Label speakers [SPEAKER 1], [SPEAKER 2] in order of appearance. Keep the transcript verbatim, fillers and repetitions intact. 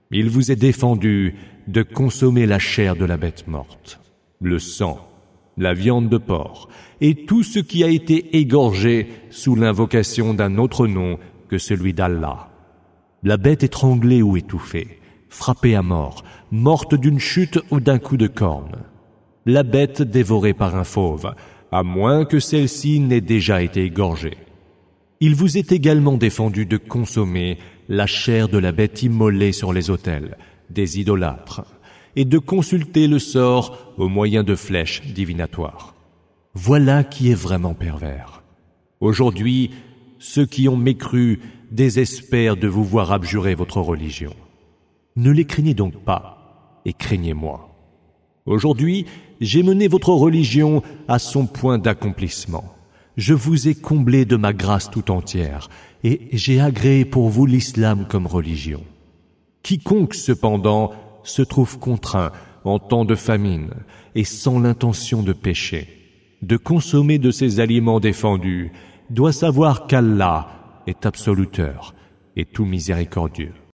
[SPEAKER 1] Il vous est défendu de consommer la chair de la bête morte, le sang, la viande de porc et tout ce qui a été égorgé sous l'invocation d'un autre nom que celui d'Allah. La bête étranglée ou étouffée, frappée à mort, morte d'une chute ou d'un coup de corne. La bête dévorée par un fauve, à moins que celle-ci n'ait déjà été égorgée. Il vous est également défendu de consommer la chair de la bête immolée sur les autels des idolâtres et de consulter le sort au moyen de flèches divinatoires. Voilà qui est vraiment pervers. Aujourd'hui, ceux qui ont mécru désespèrent de vous voir abjurer votre religion. Ne les craignez donc pas et craignez-moi. Aujourd'hui, j'ai mené votre religion à son point d'accomplissement. Je vous ai comblé de ma grâce tout entière et j'ai agréé pour vous l'islam comme religion. Quiconque, cependant, se trouve contraint en temps de famine et sans l'intention de pécher, de consommer de ces aliments défendus, doit savoir qu'Allah est absoluteur et tout miséricordieux.